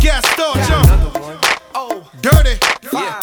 gas starts, oh, dirty, yeah.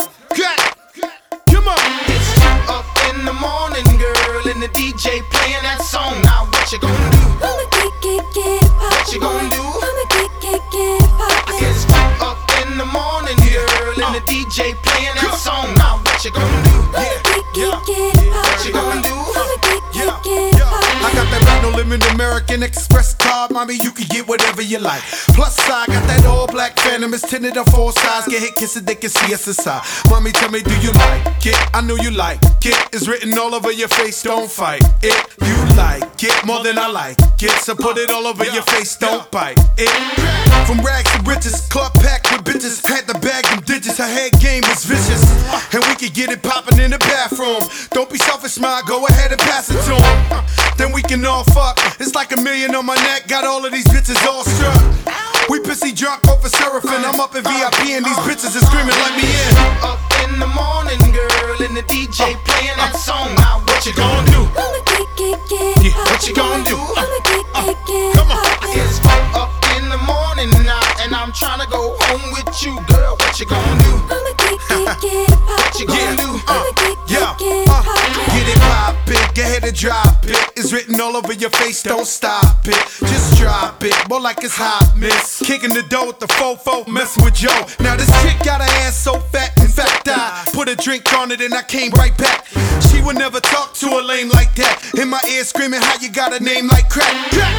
Come on. It's 2 up in the morning, girl, and the DJ playing that song. Now what you gonna do? I'ma get it poppin'. What you gonna do? I'ma get it poppin'. It's 2 up in the morning, girl, and the DJ playing that song. Now what you gonna do? Get it What you poppin'. gonna do? I'ma get it poppin'. I got that brand no limit American Express card, mommy, you can get whatever you like. Plus I got that all black Phantom, it's tinted on 4 sides. Get hit, kiss it, they can see us inside. Mommy, tell me, do you like it? I know you like it. It's written all over your face, don't fight it. You like it more than I like it, so put it all over your face, don't bite it. From rags to riches, club packed with bitches. Had to bag them digits, her head game was vicious. And we could get it poppin' in the bathroom. Don't be selfish, ma, go ahead and pass it to him. Then we can all fuck. It's like $1 million on my neck, got all of these bitches all struck. We pissy drunk off of Seraphim. I'm up in VIP and these bitches is screaming, let me in. Up in the morning, girl, and the DJ playing that song. Now what you gonna do? I'ma get it What you gonna do? I'ma get Come on. poppin'. It's 4 up in the morning now, and I'm tryna go home with you, girl. What you gonna do? I'ma get What you poppin'. gonna do? I'ma Yeah, get poppin'. get it poppin', go ahead and drop it. It's written all over your face, don't stop it. Just drop it, more like it's hot, miss. Kicking the door with the fofo, messing with Joe. Now this chick got her ass so fat, in fact I put a drink on it and I came right back. She would never talk to a lame like that. In my ear screaming how you got a name like crack.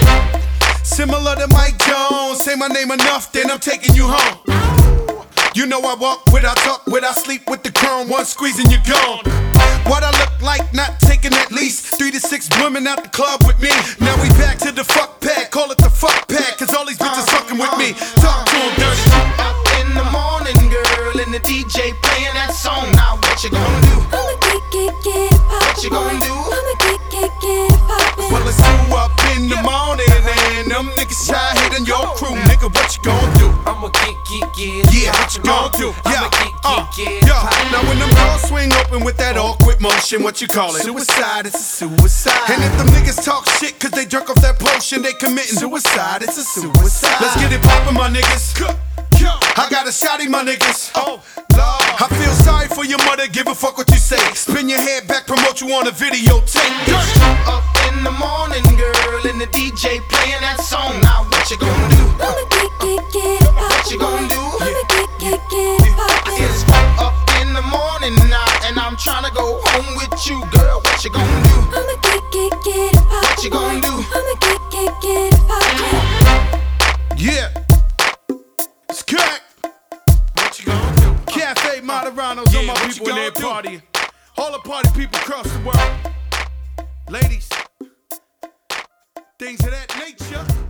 Similar to Mike Jones, say my name enough, then I'm taking you home. You know I walk without talk, without sleep with the chrome, one squeeze and you're gone. What I look like, not taking at least 3 to 6 women out the club with me. Now we back to the fuck pad, call it the fuck pad, cause all these bitches fucking with me. Talk to them dirty. Up in the morning, girl, and the DJ playing that song. Now what you gonna do? I'ma get poppin'. What you gonna do? I'ma get poppin'. Well, it's 2 up in the morning and them niggas try hitting your crew. Nigga, what you gonna do? I'ma get Yeah, what you gonna do? Yeah, get yeah. Now when them doors swing open with that awkward motion, what you call it? Suicide, it's a suicide. And if them niggas talk shit cause they drunk off that potion, they committing suicide, it's a suicide. Let's get it poppin', my niggas. I got a shotty, my niggas. Oh, Lord. I feel sorry for your mother, give a fuck what you say. Spin your head back, promote you on a videotape. Up in the morning, girl, and the DJ playing that song. Now what you gonna do? I'ma get What you gonna do? I'ma get poppin'. It's 4 up in the morning now, and I'm tryna go home with you, girl. What you gonna do? I'ma get poppin'. What you gonna do? I'ma get poppin'. Yeah. It's crack. What you gonna do? Cafe Moderanos, all my what people you in there gonna partying. All the party people across the world. Ladies. Things of that nature.